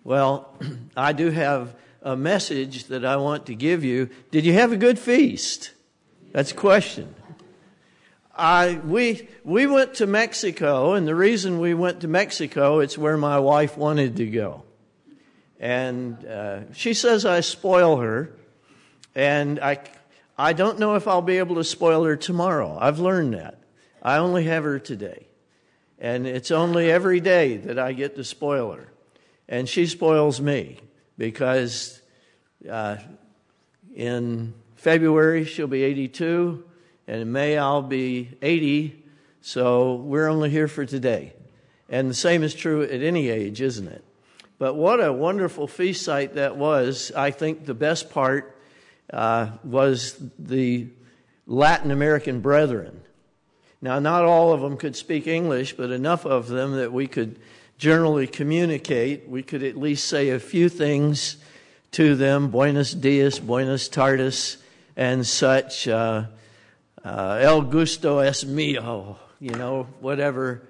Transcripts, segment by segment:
Well, I do have a message that I want to give you. Did you have a good feast? That's a question. We went to Mexico, and the reason we went to Mexico, it's where my wife wanted to go. And she says I spoil her, and I don't know if I'll be able to spoil her tomorrow. I've learned that. I only have her today. And it's only every day that I get to spoil her. And she spoils me because in February she'll be 82, and in May I'll be 80, so we're only here for today. And the same is true at any age, isn't it? But what a wonderful feast site that was. I think the best part was the Latin American brethren. Now, not all of them could speak English, but enough of them that we could generally communicate. We could at least say a few things to them, buenos dias, buenas tardes, and such. El gusto es mío, whatever.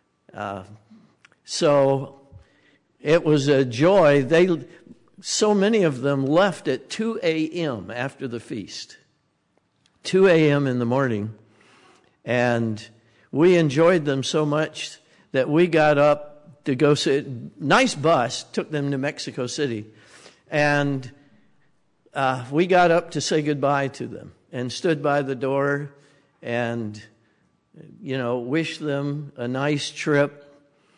So it was a joy. So many of them left at 2 a.m. after the feast. 2 a.m. in the morning. And we enjoyed them so much that we got up to go sit. Nice bus took them to Mexico City. And we got up to say goodbye to them and stood by the door and, wished them a nice trip,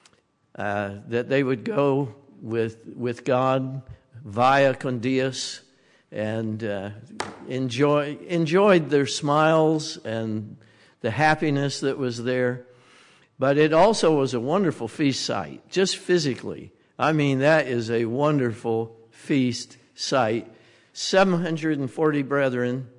that they would go with God via con Dios, and enjoyed their smiles and the happiness that was there. But it also was a wonderful feast site, just physically. I mean, that is a wonderful feast site. 740 brethren,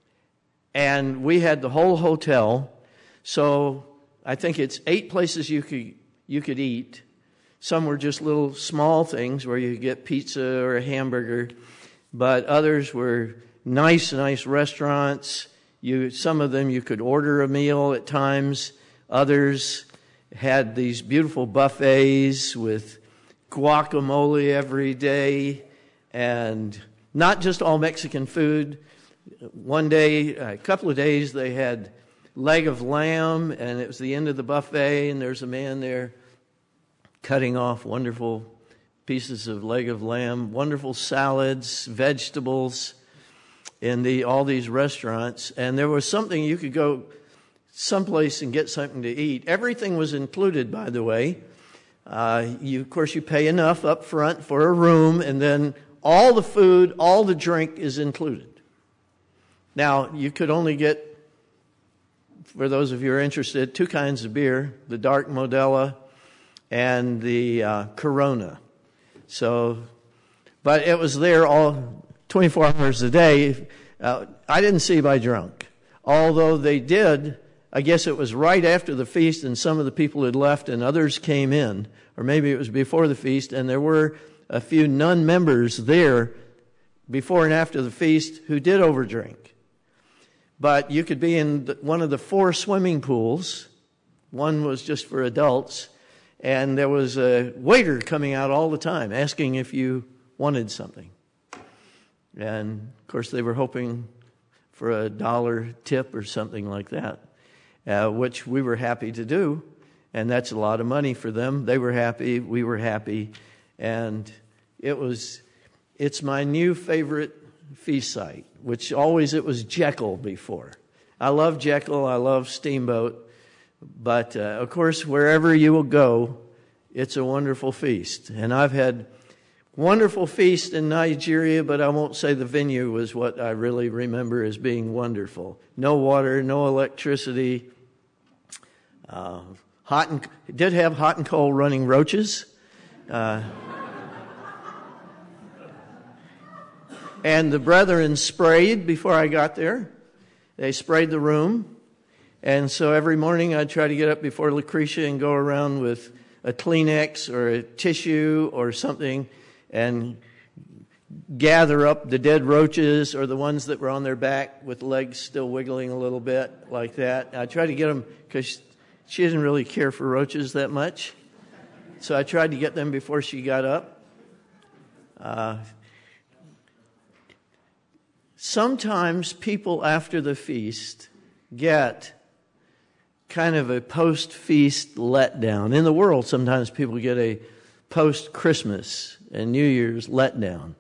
and we had the whole hotel. So I think it's 8 places you could eat. Some were just little small things where you could get pizza or a hamburger, but others were nice restaurants. Some of them you could order a meal at times. Others had these beautiful buffets with guacamole every day, and not just all Mexican food. One day, a couple of days, they had leg of lamb, and it was the end of the buffet, and there's a man there cutting off wonderful pieces of leg of lamb, wonderful salads, vegetables in all these restaurants. And there was something you could go someplace and get something to eat. Everything was included, by the way. Of course, you pay enough up front for a room, and then all the food, all the drink is included. Now, you could only get, for those of you who are interested, 2 kinds of beer, the dark Modelo and the Corona. But it was there all 24 hours a day. I didn't see by drunk. Although they did, I guess it was right after the feast and some of the people had left and others came in. Or maybe it was before the feast, and there were a few nun members there before and after the feast who did overdrink. But you could be in one of the 4 swimming pools. One was just for adults. And there was a waiter coming out all the time asking if you wanted something. And, of course, they were hoping for a $1 tip or something like that, which we were happy to do. And that's a lot of money for them. They were happy. We were happy. And it's my new favorite feast site, which always it was Jekyll before. I love Jekyll. I love Steamboat. But, of course, wherever you will go, it's a wonderful feast. And I've had wonderful feast in Nigeria, but I won't say the venue was what I really remember as being wonderful. No water, no electricity. It did have hot and cold running roaches. And the brethren sprayed before I got there. They sprayed the room. And so every morning I'd try to get up before Lucretia and go around with a Kleenex or a tissue or something and gather up the dead roaches or the ones that were on their back with legs still wiggling a little bit like that. I tried to get them because she didn't really care for roaches that much. So I tried to get them before she got up. Sometimes people after the feast get kind of a post-feast letdown. In the world, sometimes people get a post-Christmas and New Year's letdown.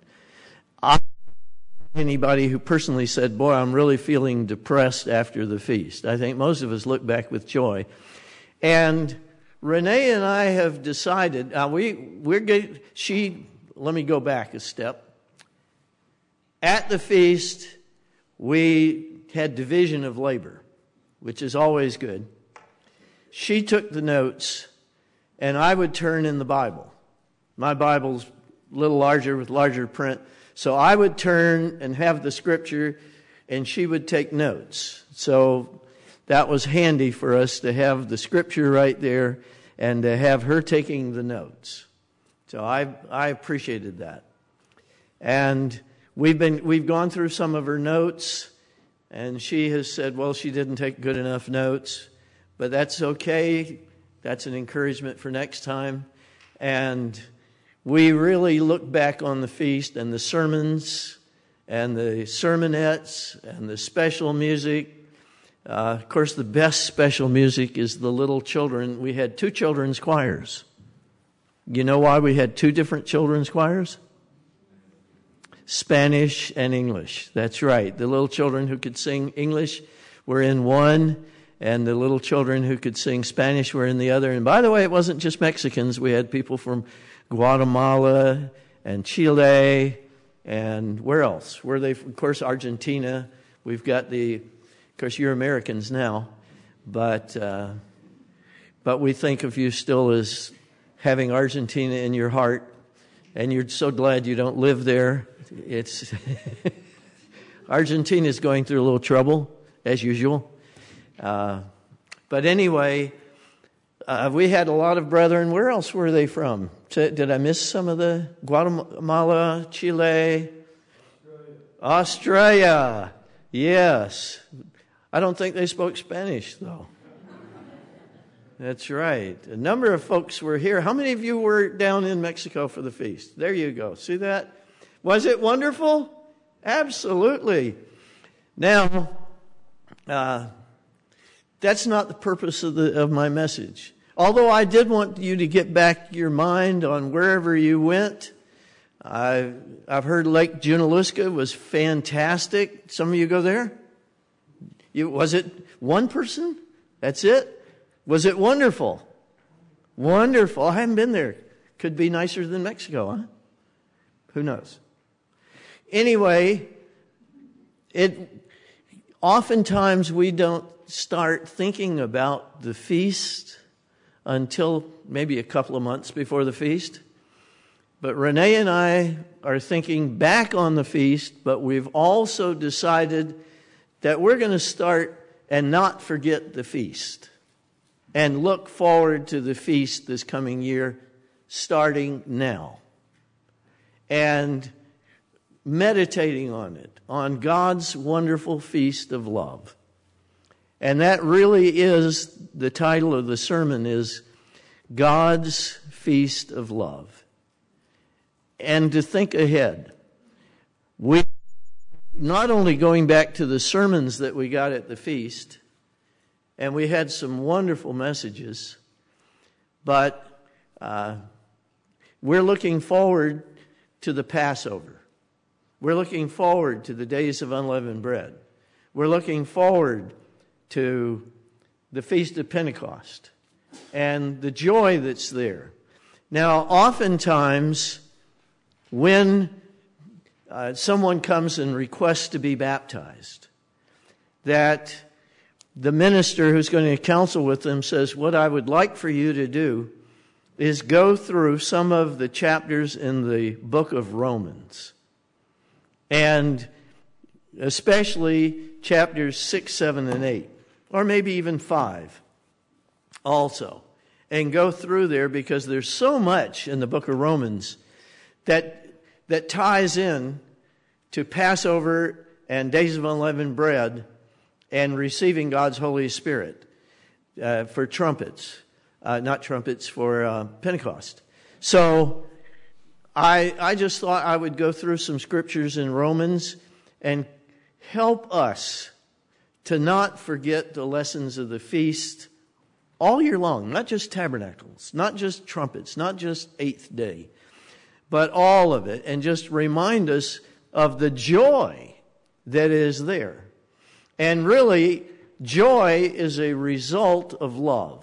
Anybody who personally said, boy, I'm really feeling depressed after the feast. I think most of us look back with joy. And Renee and I have decided, let me go back a step. At the feast, we had division of labor, which is always good. She took the notes, and I would turn in the Bible. My Bible's a little larger with larger print. So I would turn and have the scripture, and she would take notes. So that was handy for us to have the scripture right there and to have her taking the notes. So I appreciated that. And we've gone through some of her notes, and she has said, well, she didn't take good enough notes, but that's okay. That's an encouragement for next time. And we really look back on the feast and the sermons and the sermonettes and the special music. Of course, the best special music is the little children. We had 2 children's choirs. You know why we had 2 different children's choirs? Spanish and English. That's right. The little children who could sing English were in one, and the little children who could sing Spanish were in the other. And by the way, it wasn't just Mexicans. We had people from Guatemala and Chile, and where else? Were they? Of course, Argentina. We've got of course, you're Americans now, but we think of you still as having Argentina in your heart, and you're so glad you don't live there. It's Argentina's going through a little trouble, as usual. But anyway, we had a lot of brethren. Where else were they from? Did I miss some of the? Guatemala, Chile, Australia. Yes. I don't think they spoke Spanish, though. That's right. A number of folks were here. How many of you were down in Mexico for the feast? There you go. See that? Was it wonderful? Absolutely. Now, that's not the purpose of my message. Although I did want you to get back your mind on wherever you went. I've heard Lake Junaluska was fantastic. Some of you go there? Was it one person? That's it? Was it wonderful? Wonderful. I haven't been there. Could be nicer than Mexico, huh? Who knows? Anyway, oftentimes we don't start thinking about the feast until maybe a couple of months before the feast. But Renee and I are thinking back on the feast, but we've also decided that we're going to start and not forget the feast and look forward to the feast this coming year, starting now. And meditating on it, on God's wonderful feast of love. And that really is, the title of the sermon is God's Feast of Love. And to think ahead, we not only going back to the sermons that we got at the feast, and we had some wonderful messages, but we're looking forward to the Passover. We're looking forward to the days of unleavened bread. We're looking forward to the Feast of Pentecost and the joy that's there. Now, oftentimes, when someone comes and requests to be baptized, that the minister who's going to counsel with them says, what I would like for you to do is go through some of the chapters in the book of Romans. And especially chapters 6, 7, and 8. Or maybe even 5 also. And go through there because there's so much in the book of Romans that ties in to Passover and days of unleavened bread and receiving God's Holy Spirit for trumpets. Not trumpets, for Pentecost. So I just thought I would go through some scriptures in Romans and help us to not forget the lessons of the feast all year long, not just tabernacles, not just trumpets, not just eighth day, but all of it, and just remind us of the joy that is there. And really, joy is a result of love.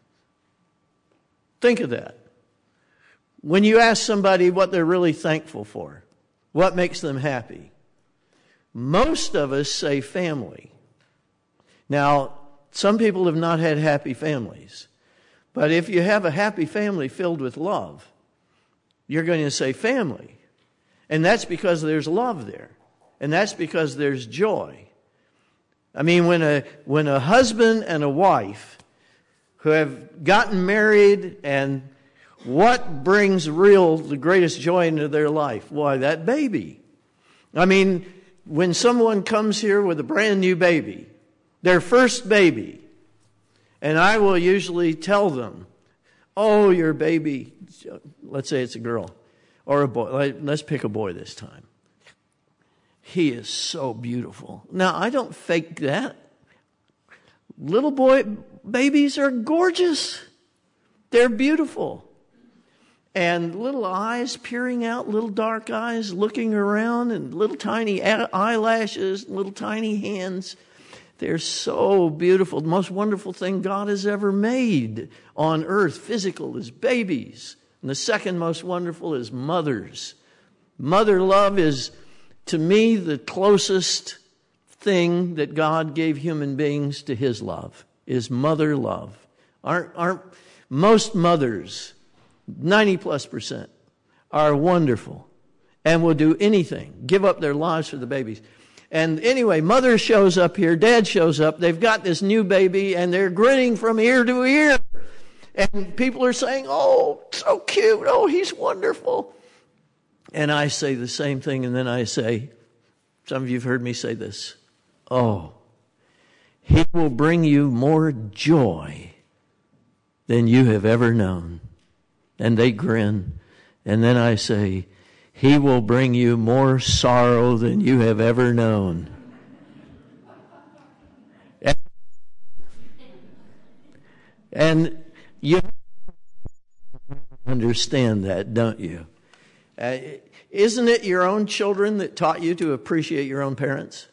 Think of that. When you ask somebody what they're really thankful for, what makes them happy, most of us say family. Now, some people have not had happy families, but if you have a happy family filled with love, you're going to say family. And that's because there's love there. And that's because there's joy. I mean, when a husband and a wife who have gotten married, and what brings the greatest joy into their life? Why, that baby. I mean, when someone comes here with a brand new baby, their first baby, and I will usually tell them, oh, your baby, let's say it's a girl or a boy. Let's pick a boy this time. He is so beautiful. Now, I don't fake that. Little boy babies are gorgeous. They're beautiful. And little eyes peering out, little dark eyes looking around, and little tiny eyelashes, little tiny hands. They're so beautiful. The most wonderful thing God has ever made on earth, physical, is babies. And the second most wonderful is mothers. Mother love is, to me, the closest thing that God gave human beings to his love, is mother love. Aren't most mothers, 90+%, are wonderful and will do anything, give up their lives for the babies. And anyway, mother shows up here, dad shows up, they've got this new baby, and they're grinning from ear to ear. And people are saying, oh, so cute, oh, he's wonderful. And I say the same thing, and then I say, some of you have heard me say this, oh, he will bring you more joy than you have ever known. And they grin. And then I say, he will bring you more sorrow than you have ever known. And you understand that, don't you? Isn't it your own children that taught you to appreciate your own parents?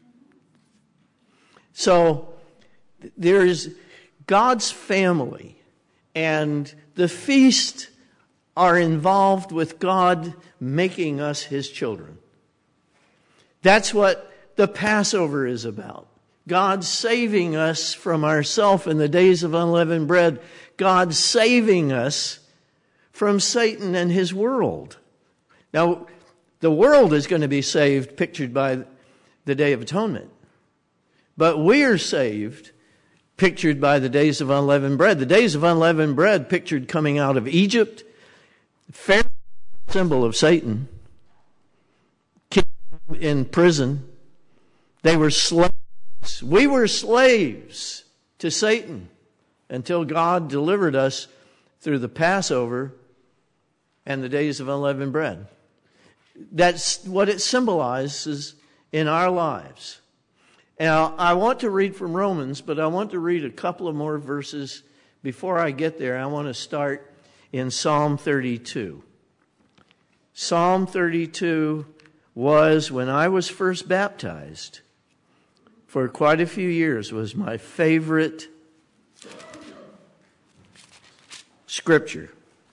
So there's God's family, and the feast are involved with God making us his children. That's what the Passover is about. God saving us from ourselves in the days of unleavened bread. God saving us from Satan and his world. Now, the world is going to be saved, pictured by the Day of Atonement. But we are saved, pictured by the days of unleavened bread. The days of unleavened bread, pictured coming out of Egypt, Pharaoh, symbol of Satan, in prison. They were slaves. We were slaves to Satan until God delivered us through the Passover and the days of unleavened bread. That's what it symbolizes in our lives. Now, I want to read from Romans, but I want to read a couple of more verses before I get there. I want to start in Psalm 32. Psalm 32 was, when I was first baptized, for quite a few years, was my favorite scripture.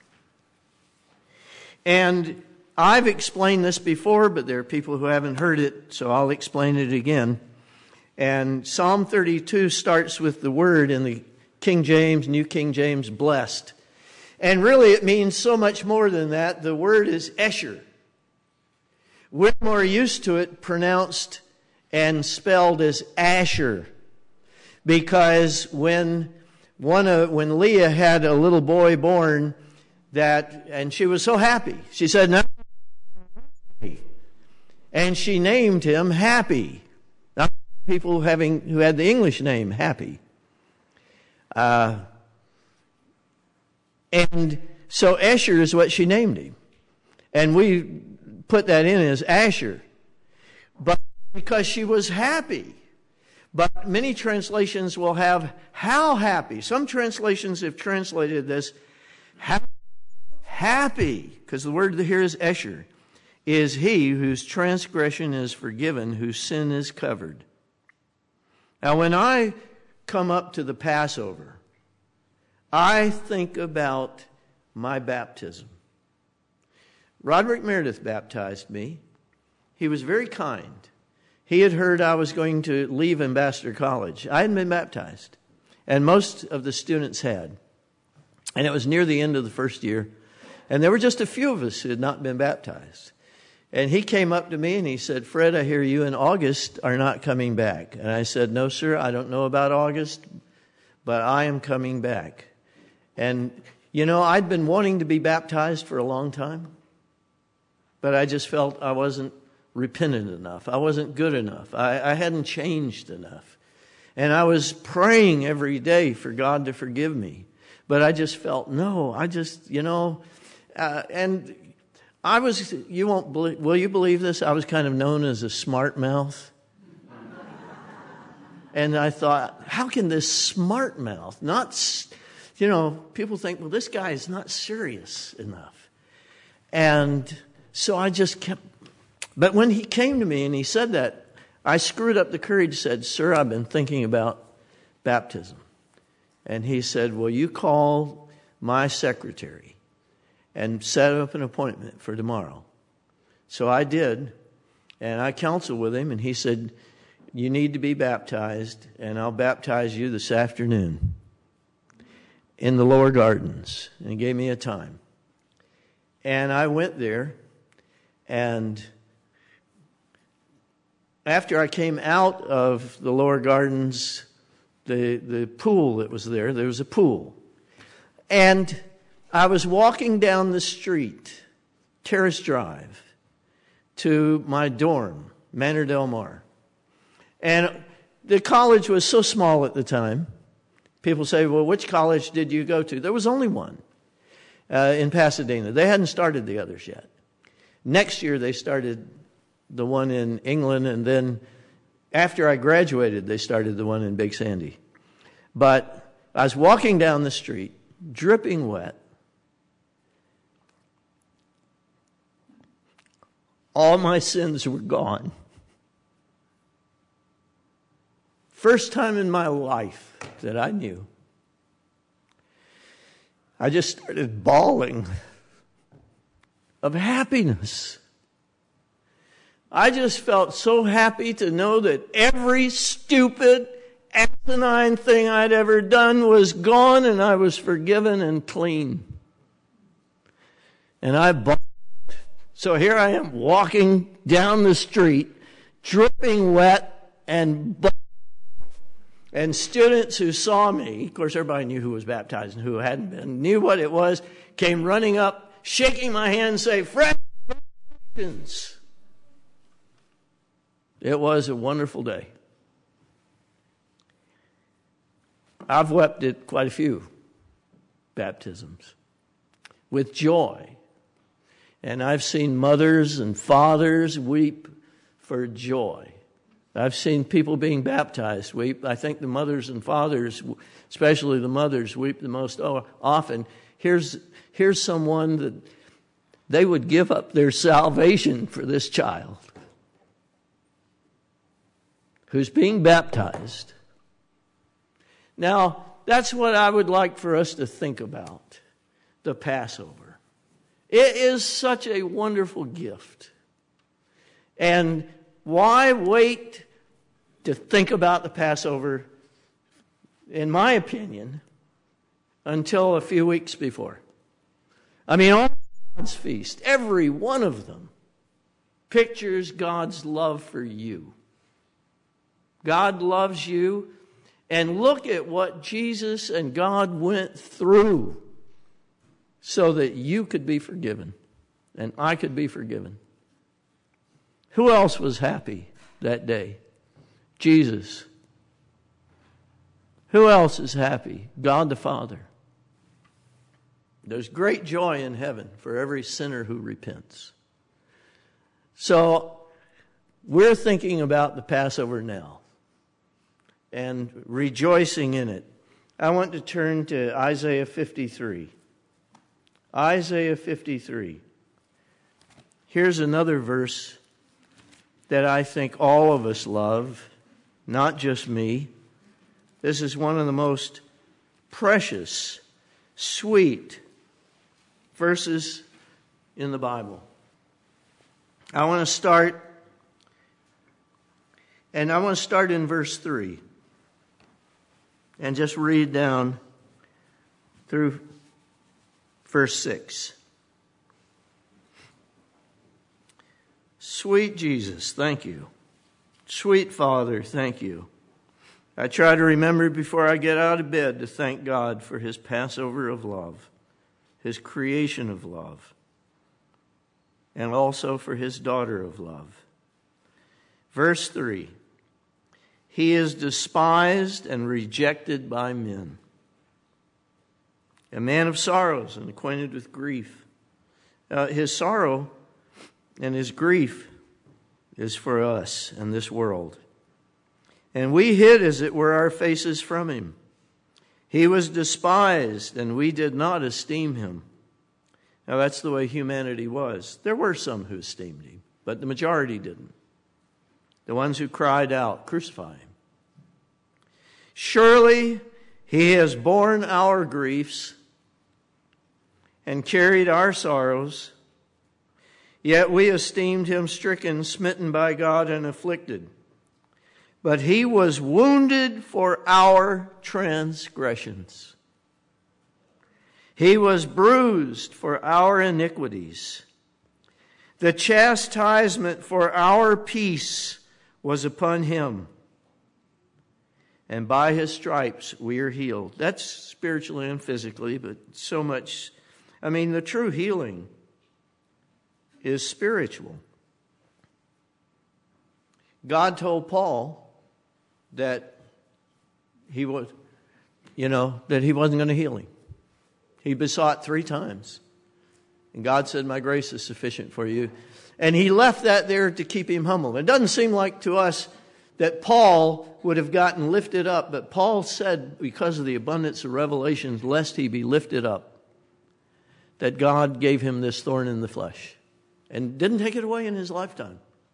And I've explained this before, but there are people who haven't heard it, so I'll explain it again. And Psalm 32 starts with the word in the King James, New King James, blessed. And really it means so much more than that. The word is Esher. We're more used to it pronounced and spelled as Asher. Because when Leah had a little boy born, and she was so happy, she said, no. And she named him Happy. Not people who had the English name Happy. And so Esher is what she named him. And we put that in as Asher. But because she was happy. But many translations will have how happy. Some translations have translated this how happy, because the word here is Esher, is he whose transgression is forgiven, whose sin is covered. Now, when I come up to the Passover, I think about my baptism. Roderick Meredith baptized me. He was very kind. He had heard I was going to leave Ambassador College. I hadn't been baptized, and most of the students had. And it was near the end of the first year, and there were just a few of us who had not been baptized. And he came up to me and he said, "Fred, I hear you in August are not coming back." And I said, "No, sir, I don't know about August, but I am coming back." And, you know, I'd been wanting to be baptized for a long time, but I just felt I wasn't repentant enough. I wasn't good enough. I hadn't changed enough. And I was praying every day for God to forgive me. But I just felt, no, I just, and I was, you won't believe, will you believe this? I was kind of known as a smart mouth. And I thought, how can this smart mouth not, people think, well, this guy is not serious enough. And so I just kept, but when he came to me and he said that, I screwed up the courage, said, "Sir, I've been thinking about baptism." And he said, "Well, you call my secretary and set up an appointment for tomorrow." So I did, and I counseled with him, and he said, "You need to be baptized, and I'll baptize you this afternoon in the Lower Gardens." And he gave me a time. And I went there, and after I came out of the Lower Gardens, the pool that was there was a pool. And I was walking down the street, Terrace Drive, to my dorm, Manor Del Mar. And the college was so small at the time. People say, "Well, which college did you go to?" There was only one in Pasadena. They hadn't started the others yet. Next year, they started the one in England, and then after I graduated, they started the one in Big Sandy. But I was walking down the street, dripping wet. All my sins were gone. First time in my life that I knew. I just started bawling of happiness. I just felt so happy to know that every stupid, asinine thing I'd ever done was gone, and I was forgiven and clean. And I bawled. So here I am walking down the street, dripping wet and bawling. And students who saw me, of course everybody knew who was baptized and who hadn't been, knew what it was, came running up, shaking my hand and say, "Fred, congratulations." It was a wonderful day. I've wept at quite a few baptisms with joy. And I've seen mothers and fathers weep for joy. I've seen people being baptized weep. I think the mothers and fathers, especially the mothers, weep the most often. Here's someone that they would give up their salvation for this child who's being baptized. Now, that's what I would like for us to think about, the Passover. It is such a wonderful gift. And why wait to think about the Passover, in my opinion, until a few weeks before? I mean, all God's feast, every one of them, pictures God's love for you. God loves you, and look at what Jesus and God went through so that you could be forgiven and I could be forgiven. Who else was happy that day? Jesus. Who else is happy? God the Father. There's great joy in heaven for every sinner who repents. So we're thinking about the Passover now and rejoicing in it. I want to turn to Isaiah 53. Isaiah 53. Here's another verse that I think all of us love, not just me. This is one of the most precious, sweet verses in the Bible. I want to start in verse 3 and just read down through verse 6. Sweet Jesus, thank you. Sweet Father, thank you. I try to remember before I get out of bed to thank God for his Passover of love, his creation of love, and also for his daughter of love. Verse 3, he is despised and rejected by men, a man of sorrows and acquainted with grief. His sorrow and his grief is for us and this world. And we hid, as it were, our faces from him. He was despised, and we did not esteem him. Now, that's the way humanity was. There were some who esteemed him, but the majority didn't. The ones who cried out, crucify him. Surely he has borne our griefs and carried our sorrows. Yet we esteemed him stricken, smitten by God, and afflicted. But he was wounded for our transgressions. He was bruised for our iniquities. The chastisement for our peace was upon him. And by his stripes we are healed. That's spiritually and physically, but so much. The true healing is spiritual. God told Paul that he wasn't going to heal him. He besought 3 times. And God said, my grace is sufficient for you. And he left that there to keep him humble. It doesn't seem like to us that Paul would have gotten lifted up, but Paul said, because of the abundance of revelations, lest he be lifted up, that God gave him this thorn in the flesh and didn't take it away in his lifetime.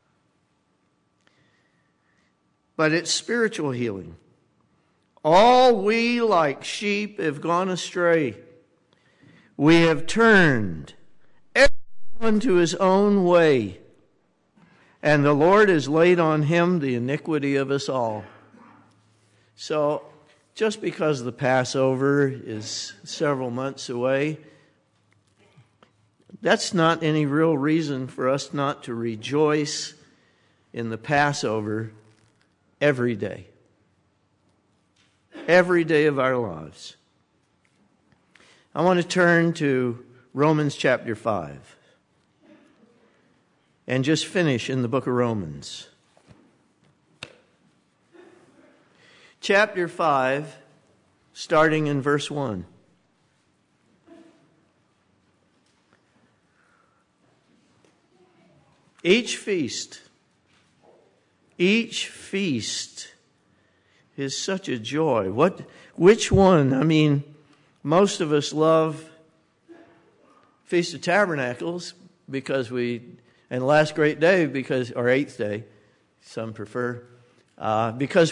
But it's spiritual healing. All we like sheep have gone astray. We have turned everyone to his own way, and the Lord has laid on him the iniquity of us all. So, just because the Passover is several months away, that's not any real reason for us not to rejoice in the Passover every day. Every day of our lives. I want to turn to Romans chapter 5 and just finish in the book of Romans. Chapter 5, starting in verse 1. Each feast is such a joy. Which one? Most of us love Feast of Tabernacles and Last Great Day or Eighth Day, some prefer, because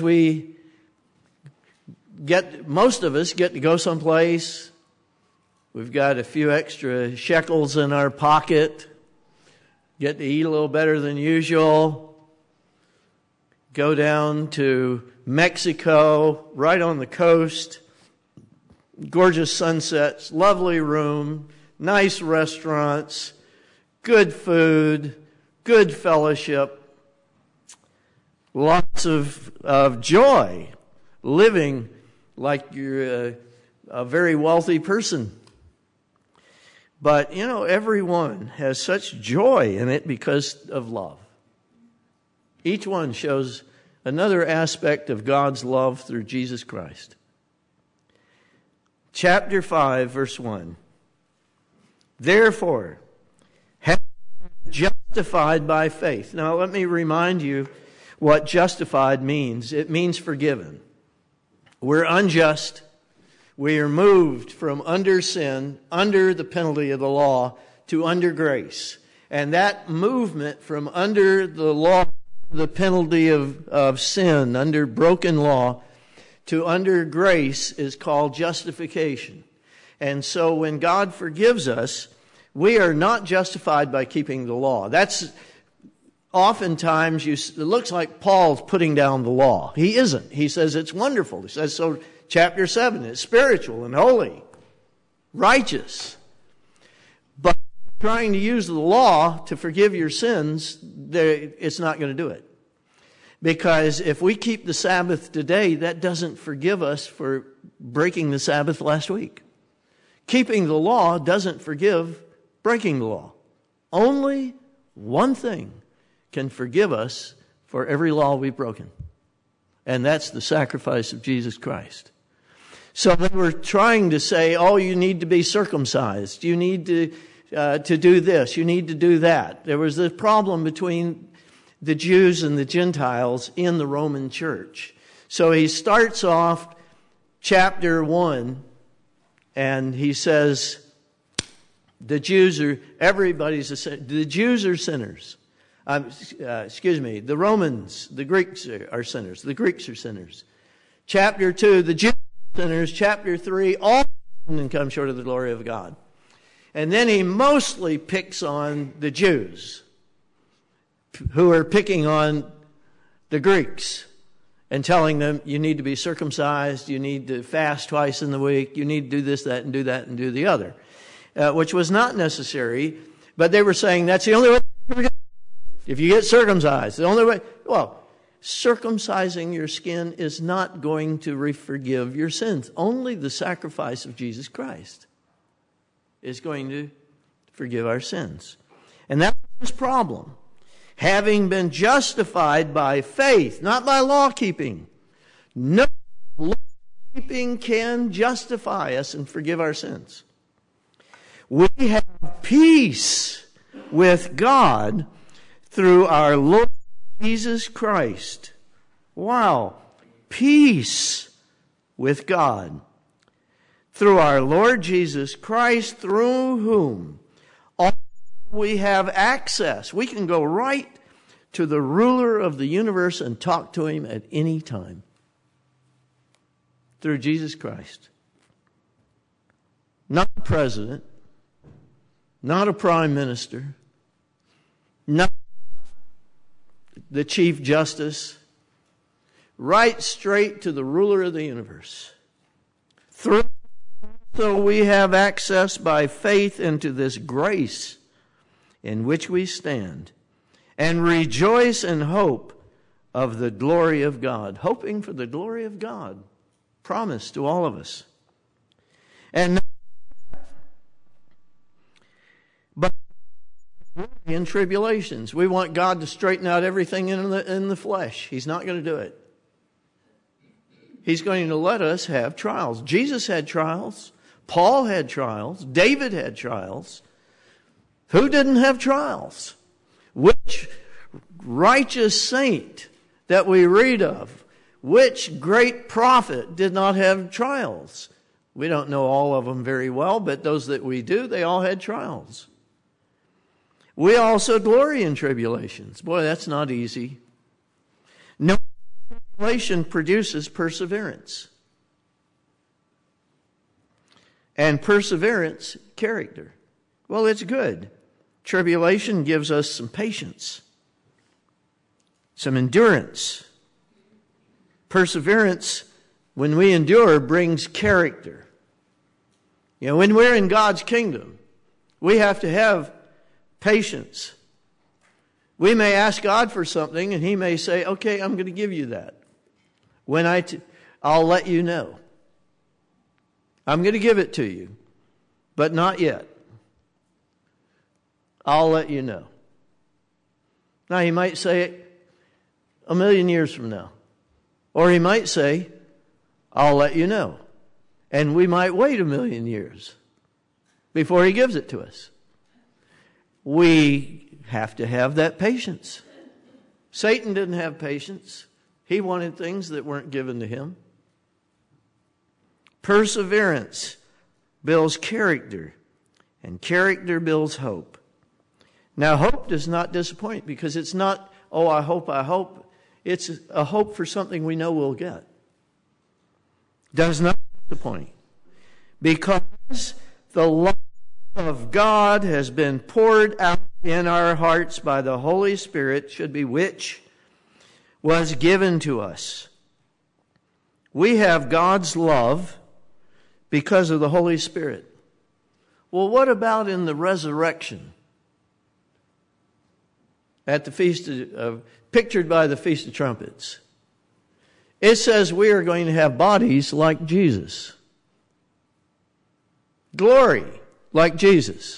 most of us get to go someplace. We've got a few extra shekels in our pocket, get to eat a little better than usual, go down to Mexico, right on the coast, gorgeous sunsets, lovely room, nice restaurants, good food, good fellowship, lots of joy, living like you're a very wealthy person. But, everyone has such joy in it because of love. Each one shows another aspect of God's love through Jesus Christ. Chapter 5, verse 1. Therefore, having been justified by faith. Now let me remind you what justified means. It means forgiven. We're unjust. We are moved from under sin, under the penalty of the law, to under grace. And that movement from under the law, the penalty of sin, under broken law, to under grace is called justification. And so when God forgives us, we are not justified by keeping the law. That's oftentimes, it looks like Paul's putting down the law. He isn't. He says it's wonderful. He says so. Chapter 7, it's spiritual and holy, righteous. But trying to use the law to forgive your sins, it's not going to do it. Because if we keep the Sabbath today, that doesn't forgive us for breaking the Sabbath last week. Keeping the law doesn't forgive breaking the law. Only one thing can forgive us for every law we've broken. And that's the sacrifice of Jesus Christ. So they were trying to say, oh, you need to be circumcised. You need to do this. You need to do that. There was this problem between the Jews and the Gentiles in the Roman church. So he starts off chapter 1 and he says, the Jews are sinners. The Romans, the Greeks are sinners. The Greeks are sinners. Chapter 2, the Jews are sinners. Chapter 3, all sin and come short of the glory of God. And then he mostly picks on the Jews, who are picking on the Greeks and telling them, you need to be circumcised, you need to fast twice in the week, you need to do this, that, and do that, and do the other. Which was not necessary, but they were saying that's the only way to forget. If you get circumcised, the only way, circumcising your skin is not going to forgive your sins. Only the sacrifice of Jesus Christ is going to forgive our sins. And that's his problem. Having been justified by faith, not by law keeping. No law keeping can justify us and forgive our sins. We have peace with God through our Lord Jesus Christ. Wow. Peace with God. Through our Lord Jesus Christ, through whom we have access. We can go right to the ruler of the universe and talk to him at any time. Through Jesus Christ. Not a president. Not a prime minister. Not the chief justice. Right straight to the ruler of the universe. Through so we have access by faith into this grace in which we stand and rejoice in hope of the glory of God. Hoping for the glory of God promised to all of us. And but in tribulations, we want God to straighten out everything in the flesh. He's not going to do it. He's going to let us have trials. Jesus had trials. Paul had trials. David had trials. Who didn't have trials? Which righteous saint that we read of, which great prophet did not have trials? We don't know all of them very well, but those that we do, they all had trials. We also glory in tribulations. Boy, that's not easy. No tribulation produces perseverance. And perseverance, character. Well, it's good. Tribulation gives us some patience, some endurance. Perseverance, when we endure, brings character. You know, when we're in God's kingdom, we have to have patience. We may ask God for something, and He may say, okay, I'm going to give you that. When I'll let you know. I'm going to give it to you, but not yet. I'll let you know. Now, He might say it 1,000,000 years from now. Or He might say, I'll let you know. And we might wait 1,000,000 years. before he gives it to us. We have to have that patience. Satan didn't have patience. He wanted things that weren't given to him. Perseverance builds character, and character builds hope. Now, hope does not disappoint, because it's not, oh, I hope. It's a hope for something we know we'll get. Does not disappoint, because the love of God has been poured out in our hearts by the Holy Spirit, should be which was given to us. We have God's love because of the Holy Spirit. Well, what about in the resurrection? At the Feast of, pictured by the Feast of Trumpets. It says we are going to have bodies like Jesus. Glory like Jesus.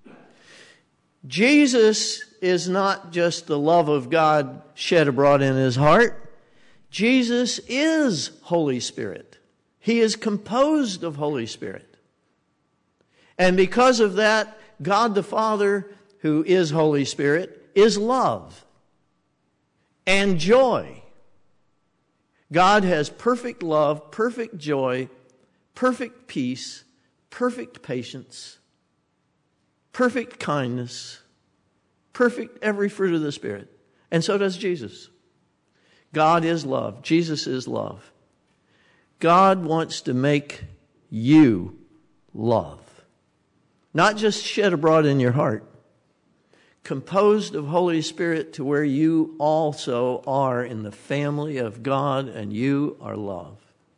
Jesus is not just the love of God shed abroad in his heart. Jesus is Holy Spirit. He is composed of Holy Spirit. And because of that, God the Father, who is Holy Spirit, is love and joy. God has perfect love, perfect joy, perfect peace, perfect patience, perfect kindness, perfect every fruit of the Spirit. And so does Jesus. God is love. Jesus is love. God wants to make you love. Not just shed abroad in your heart. Composed of Holy Spirit to where you also are in the family of God and you are love.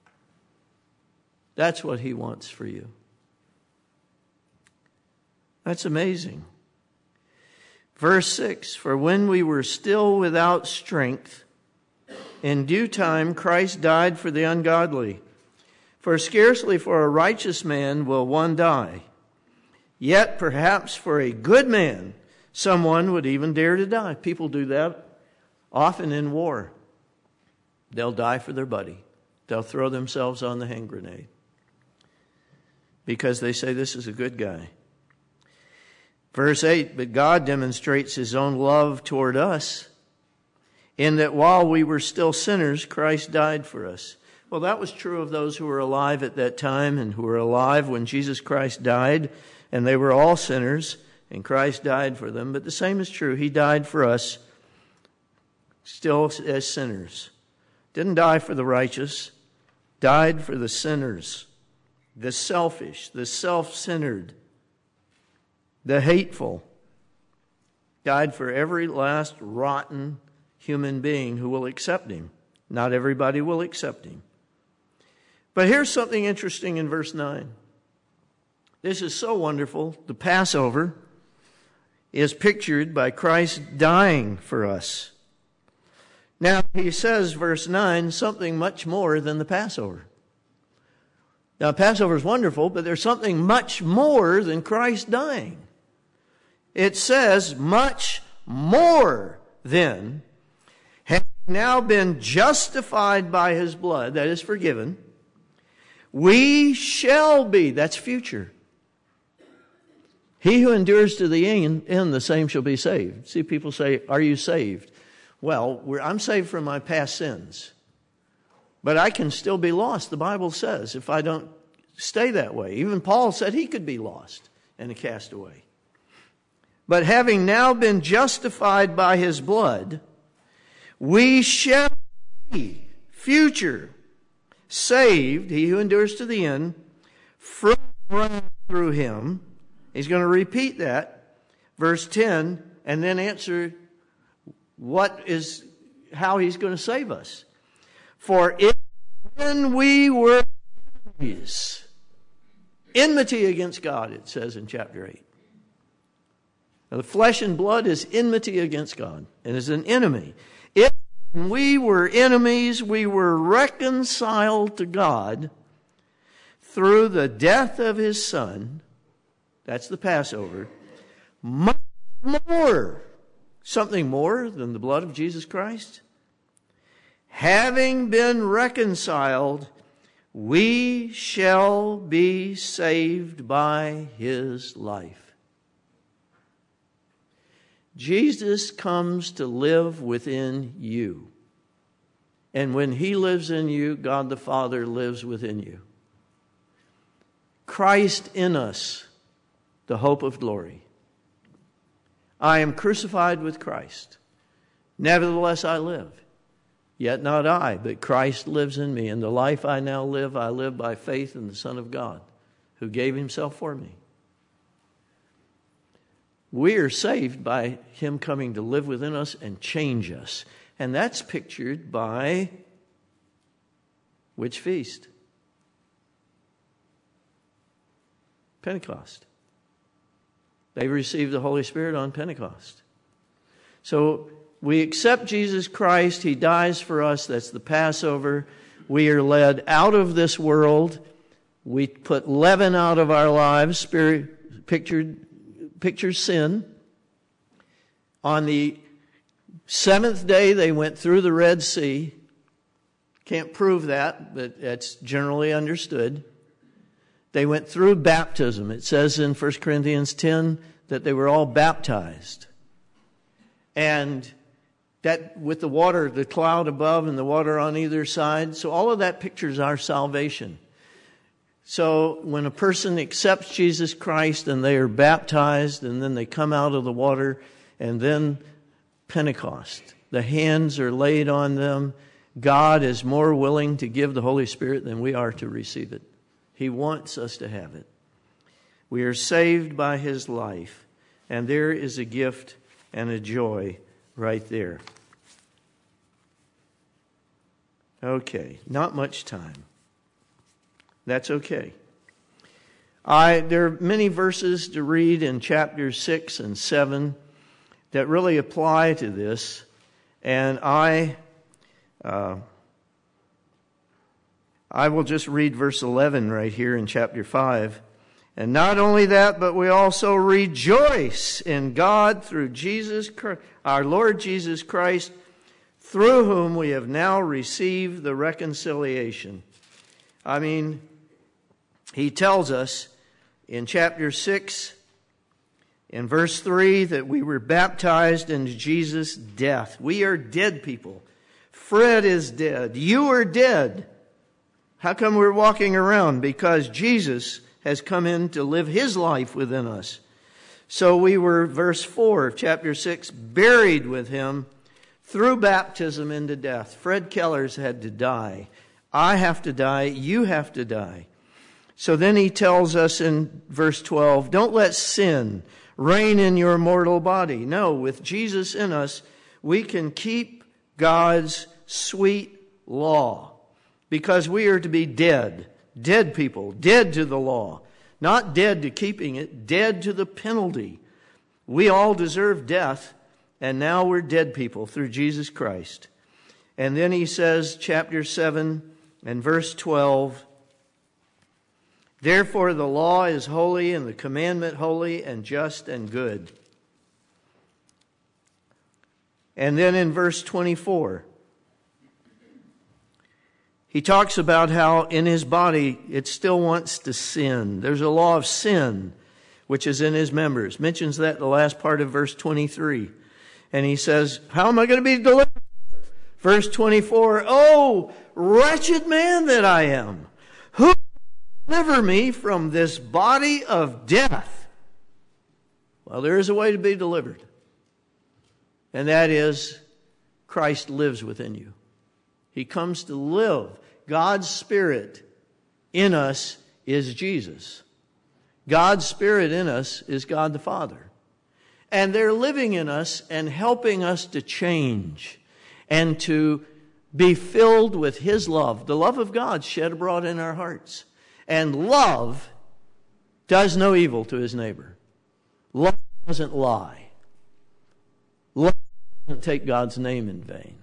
That's what he wants for you. That's amazing. Verse 6, for when we were still without strength, in due time Christ died for the ungodly. For scarcely for a righteous man will one die. Yet perhaps for a good man, someone would even dare to die. People do that often in war. They'll die for their buddy. They'll throw themselves on the hand grenade because they say this is a good guy. Verse 8, but God demonstrates his own love toward us in that while we were still sinners, Christ died for us. Well, that was true of those who were alive at that time and who were alive when Jesus Christ died, and they were all sinners, and Christ died for them. But the same is true. He died for us still as sinners. Didn't die for the righteous, died for the sinners, the selfish, the self-centered, the hateful. Died for every last rotten human being who will accept him. Not everybody will accept him. But here's something interesting in verse 9. This is so wonderful. The Passover is pictured by Christ dying for us. Now, he says, verse 9, something much more than the Passover. Now, Passover is wonderful, but there's something much more than Christ dying. It says, much more than, having now been justified by his blood, that is forgiven, we shall be, that's future. He who endures to the end, the same shall be saved. See, people say, are you saved? Well, I'm saved from my past sins. But I can still be lost, the Bible says, if I don't stay that way. Even Paul said he could be lost and cast away. But having now been justified by his blood, we shall be, future, saved, he who endures to the end, from wrath through him. He's going to repeat that, verse 10, and then answer how he's going to save us. For if when we were enemies, enmity against God, it says in chapter 8. Now, the flesh and blood is enmity against God and is an enemy. If when we were enemies, we were reconciled to God through the death of his Son. That's the Passover. Much more, something more than the blood of Jesus Christ. Having been reconciled, we shall be saved by his life. Jesus comes to live within you. And when he lives in you, God the Father lives within you. Christ in us, the hope of glory. I am crucified with Christ. Nevertheless I live. Yet not I, but Christ lives in me. And the life I now live, I live by faith in the Son of God, who gave himself for me. We are saved by him coming to live within us and change us. And that's pictured by which feast? Pentecost. They received the Holy Spirit on Pentecost. So we accept Jesus Christ. He dies for us. That's the Passover. We are led out of this world. We put leaven out of our lives. Spirit pictures sin. On the seventh day, they went through the Red Sea. Can't prove that, but that's generally understood. They went through baptism. It says in 1 Corinthians 10 that they were all baptized. And that with the water, the cloud above and the water on either side. So all of that pictures our salvation. So when a person accepts Jesus Christ and they are baptized and then they come out of the water, and then Pentecost, the hands are laid on them. God is more willing to give the Holy Spirit than we are to receive it. He wants us to have it. We are saved by his life, and there is a gift and a joy right there. Okay, not much time. That's okay. There are many verses to read in chapters 6 and 7 that really apply to this, and I will just read verse 11 right here in chapter 5. And not only that, but we also rejoice in God through Jesus Christ, our Lord Jesus Christ, through whom we have now received the reconciliation. I mean, he tells us in chapter 6, in verse 3, that we were baptized into Jesus' death. We are dead people. Fred is dead. You are dead. How come we're walking around? Because Jesus has come in to live his life within us. So we were, verse 4 of chapter 6, buried with him through baptism into death. Fred Keller's had to die. I have to die. You have to die. So then he tells us in verse 12, don't let sin reign in your mortal body. No, with Jesus in us, we can keep God's sweet law. Because we are to be dead. Dead people. Dead to the law. Not dead to keeping it. Dead to the penalty. We all deserve death. And now we're dead people through Jesus Christ. And then he says, chapter 7 and verse 12, therefore the law is holy and the commandment holy and just and good. And then in verse 24, he talks about how in his body it still wants to sin. There's a law of sin which is in his members. Mentions that in the last part of verse 23. And he says, how am I going to be delivered? Verse 24, oh, wretched man that I am. Who will deliver me from this body of death? Well, there is a way to be delivered. And that is, Christ lives within you. He comes to live. God's Spirit in us is Jesus. God's Spirit in us is God the Father. And they're living in us and helping us to change and to be filled with His love. The love of God shed abroad in our hearts. And love does no evil to his neighbor. Love doesn't lie. Love doesn't take God's name in vain.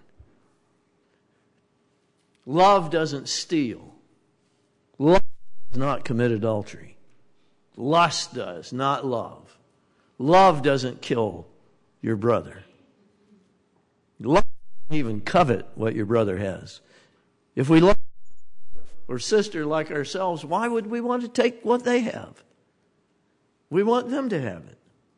Love doesn't steal. Love does not commit adultery. Lust does, not love. Love doesn't kill your brother. Love doesn't even covet what your brother has. If we love, or sister like ourselves, why would we want to take what they have? We want them to have it.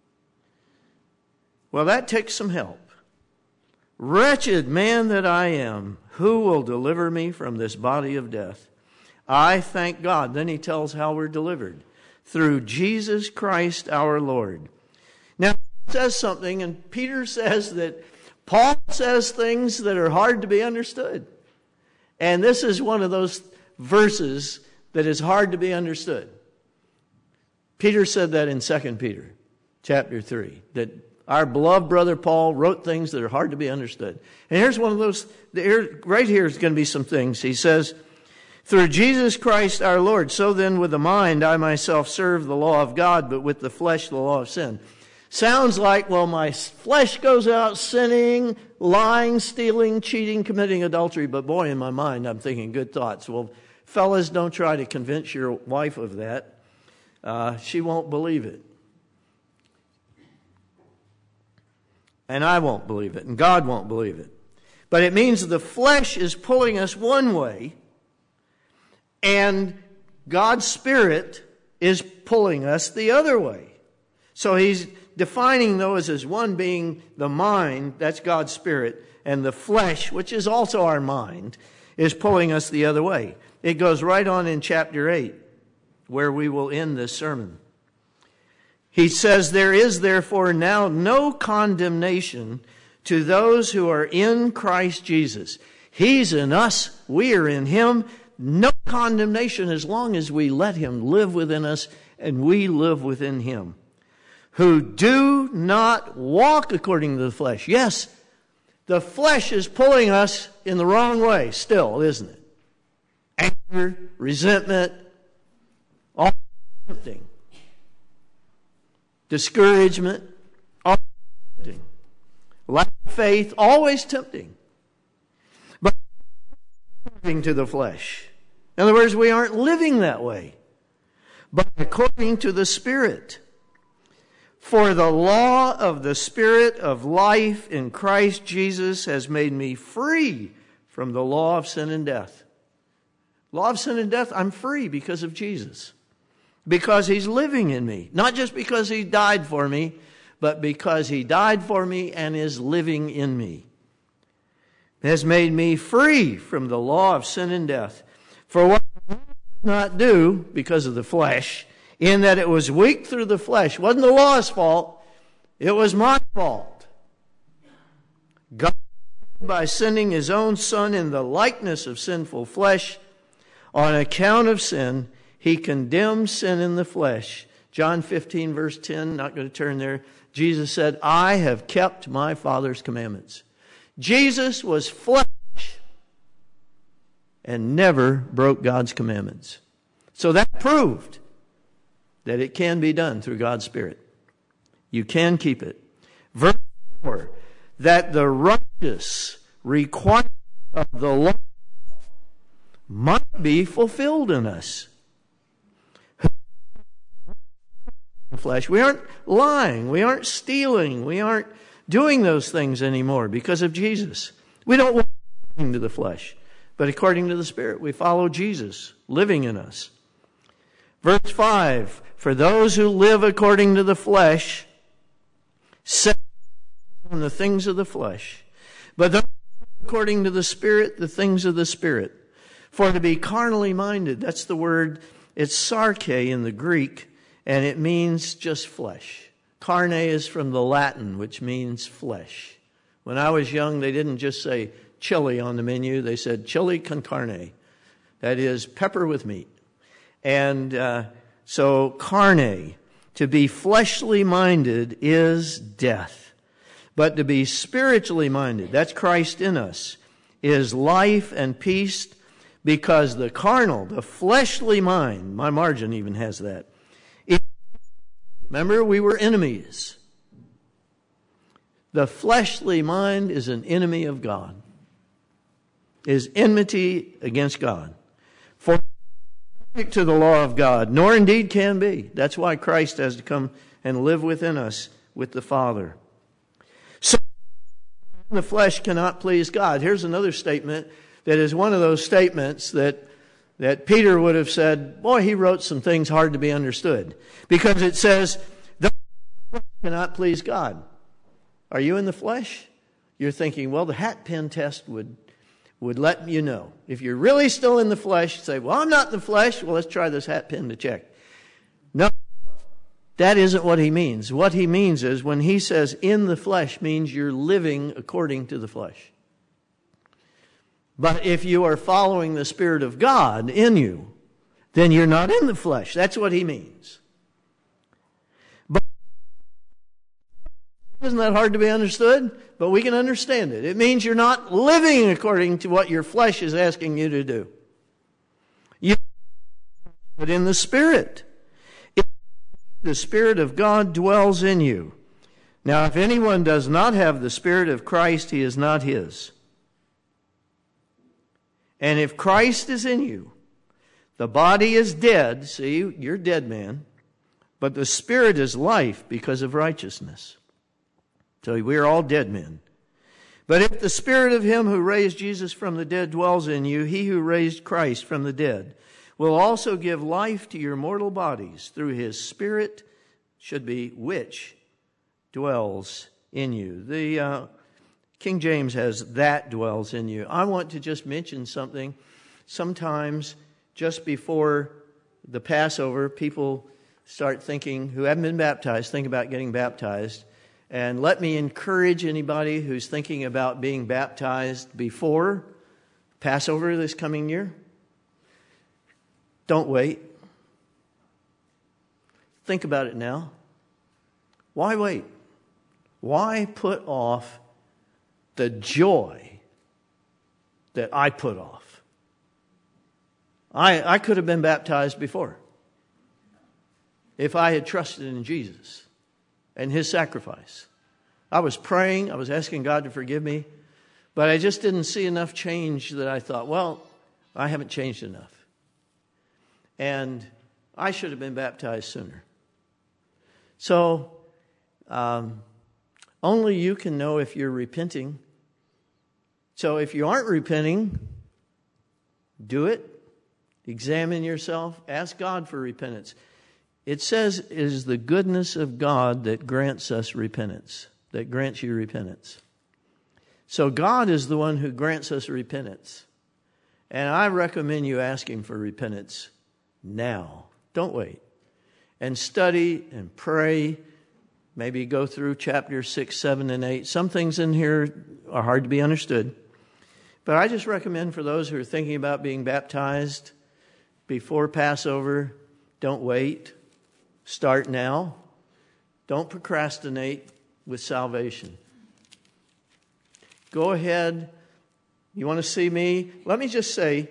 Well, that takes some help. Wretched man that I am, who will deliver me from this body of death? I thank God. Then he tells how we're delivered. Through Jesus Christ our Lord. Now, he says something, and Peter says that Paul says things that are hard to be understood. And this is one of those verses that is hard to be understood. Peter said that in 2 Peter chapter 3, that our beloved brother Paul wrote things that are hard to be understood. And here's one of those, right here is going to be some things. He says, through Jesus Christ our Lord, so then with the mind I myself serve the law of God, but with the flesh the law of sin. Sounds like, well, my flesh goes out sinning, lying, stealing, cheating, committing adultery. But boy, in my mind, I'm thinking good thoughts. Well, fellas, don't try to convince your wife of that. She won't believe it. And I won't believe it. And God won't believe it. But it means the flesh is pulling us one way, and God's Spirit is pulling us the other way. So he's defining those as one being the mind, that's God's Spirit, and the flesh, which is also our mind, is pulling us the other way. It goes right on in chapter 8, where we will end this sermon. He says, there is therefore now no condemnation to those who are in Christ Jesus. He's in us, we are in him. No condemnation as long as we let him live within us and we live within him. Who do not walk according to the flesh. Yes, the flesh is pulling us in the wrong way still, isn't it? Anger, resentment, all tempting. Discouragement, always tempting. Lack of faith, always tempting. But according to the flesh. In other words, we aren't living that way. But according to the Spirit. For the law of the Spirit of life in Christ Jesus has made me free from the law of sin and death. Law of sin and death, I'm free because of Jesus. Because he's living in me. Not just because he died for me, but because he died for me and is living in me. It has made me free from the law of sin and death. For what I could not do because of the flesh, in that it was weak through the flesh. It wasn't the law's fault. It was my fault. God, by sending his own Son in the likeness of sinful flesh, on account of sin, he condemned sin in the flesh. John 15, verse 10, not going to turn there. Jesus said, I have kept my Father's commandments. Jesus was flesh and never broke God's commandments. So that proved that it can be done through God's Spirit. You can keep it. Verse 4, that the righteous requirement of the law might be fulfilled in us. Flesh. We aren't lying. We aren't stealing. We aren't doing those things anymore because of Jesus. We don't walk according to the flesh, but according to the Spirit. We follow Jesus living in us. Verse 5, for those who live according to the flesh set on the things of the flesh, but those who live according to the Spirit, the things of the Spirit. For to be carnally minded, that's the word, it's sarke in the Greek, and it means just flesh. Carne is from the Latin, which means flesh. When I was young, they didn't just say chili on the menu. They said chili con carne. That is pepper with meat. And so carne, to be fleshly minded is death. But to be spiritually minded, that's Christ in us, is life and peace, because the carnal, the fleshly mind, my margin even has that. Remember, we were enemies. The fleshly mind is an enemy of God. Is enmity against God. For subject to the law of God, nor indeed can be. That's why Christ has to come and live within us with the Father. So the flesh cannot please God. Here's another statement that is one of those statements that that Peter would have said, boy, he wrote some things hard to be understood. Because it says, the flesh cannot please God. Are you in the flesh? You're thinking, well, the hat pin test would let you know. If you're really still in the flesh, say, well, I'm not in the flesh. Well, let's try this hat pin to check. No, that isn't what he means. What he means is when he says in the flesh means you're living according to the flesh. But if you are following the Spirit of God in you, then you're not in the flesh. That's what he means. But isn't that hard to be understood? But we can understand it. It means you're not living according to what your flesh is asking you to do. But in the Spirit. The Spirit of God dwells in you. Now, if anyone does not have the Spirit of Christ, he is not his. And if Christ is in you, the body is dead. See, you're dead, man. But the Spirit is life because of righteousness. So we are all dead men. But if the Spirit of him who raised Jesus from the dead dwells in you, he who raised Christ from the dead will also give life to your mortal bodies through his Spirit, should be which dwells in you. The King James has that dwells in you. I want to just mention something. Sometimes just before the Passover, people start thinking, who haven't been baptized, think about getting baptized. And let me encourage anybody who's thinking about being baptized before Passover this coming year. Don't wait. Think about it now. Why wait? Why put off the joy that I put off? I could have been baptized before if I had trusted in Jesus and his sacrifice. I was praying, I was asking God to forgive me, but I just didn't see enough change that I thought, well, I haven't changed enough. And I should have been baptized sooner. So, only you can know if you're repenting. So if you aren't repenting, do it. Examine yourself. Ask God for repentance. It says it is the goodness of God that grants us repentance, that grants you repentance. So God is the one who grants us repentance. And I recommend you ask him for repentance now. Don't wait. And study and pray. Maybe go through chapters 6, 7, and 8. Some things in here are hard to be understood. But I just recommend for those who are thinking about being baptized before Passover, don't wait. Start now. Don't procrastinate with salvation. Go ahead. You want to see me? Let me just say,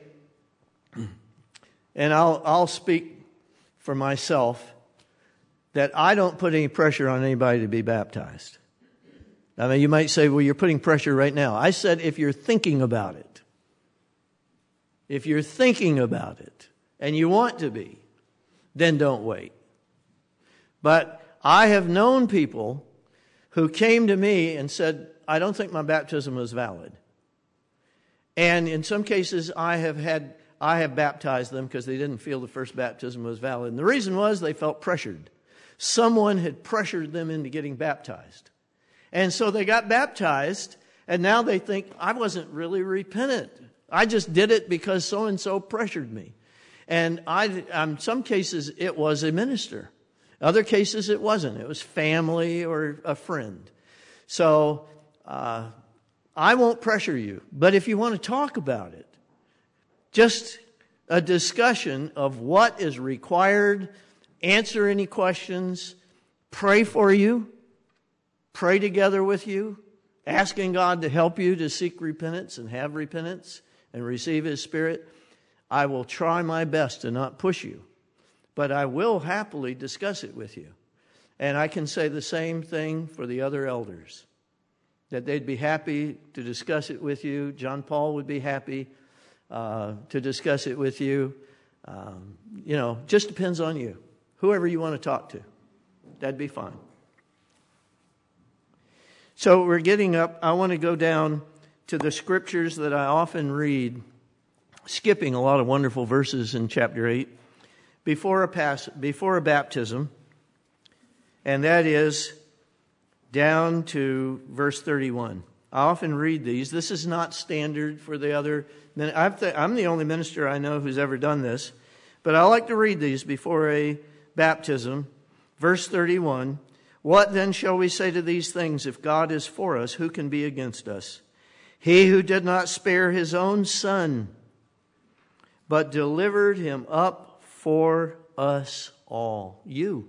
and I'll speak for myself, that I don't put any pressure on anybody to be baptized. I mean, you might say, well, you're putting pressure right now. I said, if you're thinking about it, if you're thinking about it, and you want to be, then don't wait. But I have known people who came to me and said, I don't think my baptism was valid. And in some cases, I have baptized them because they didn't feel the first baptism was valid. And the reason was they felt pressured. Someone had pressured them into getting baptized. And so they got baptized, and now they think, I wasn't really repentant. I just did it because so-and-so pressured me. And in some cases, it was a minister. Other cases, it wasn't. It was family or a friend. So I won't pressure you. But if you want to talk about it, just a discussion of what is required, answer any questions, pray for you, pray together with you, asking God to help you to seek repentance and have repentance and receive his Spirit. I will try my best to not push you, but I will happily discuss it with you. And I can say the same thing for the other elders, that they'd be happy to discuss it with you. John Paul would be happy to discuss it with you. Just depends on you. Whoever you want to talk to, that'd be fine. So we're getting up. I want to go down to the scriptures that I often read skipping a lot of wonderful verses in chapter 8 before a baptism, and that is down to verse 31. I often read these. This is not standard for the other. I'm the only minister I know who's ever done this, but I like to read these before a baptism. Verse 31, what then shall we say to these things? If God is for us, who can be against us? He who did not spare his own son, but delivered him up for us all. You.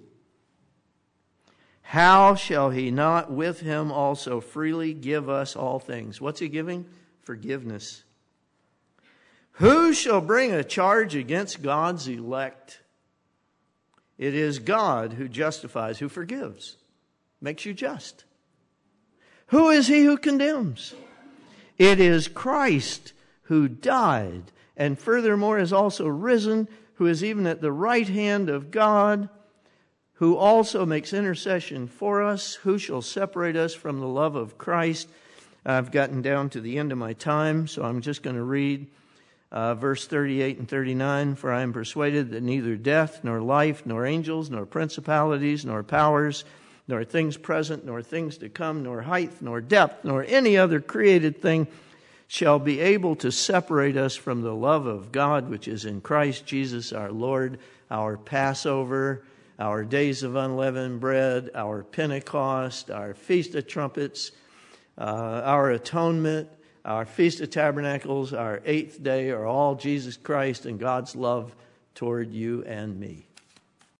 How shall he not with him also freely give us all things? What's he giving? Forgiveness. Who shall bring a charge against God's elect? It is God who justifies, who forgives, makes you just. Who is he who condemns? It is Christ who died, and furthermore is also risen, who is even at the right hand of God, who also makes intercession for us. Who shall separate us from the love of Christ? I've gotten down to the end of my time, so I'm just going to read verse 38 and 39. For I am persuaded that neither death, nor life, nor angels, nor principalities, nor powers, nor things present, nor things to come, nor height, nor depth, nor any other created thing shall be able to separate us from the love of God, which is in Christ Jesus our Lord. Our Passover, our days of unleavened bread, our Pentecost, our Feast of Trumpets, our atonement, our Feast of Tabernacles, our 8th day are all Jesus Christ and God's love toward you and me.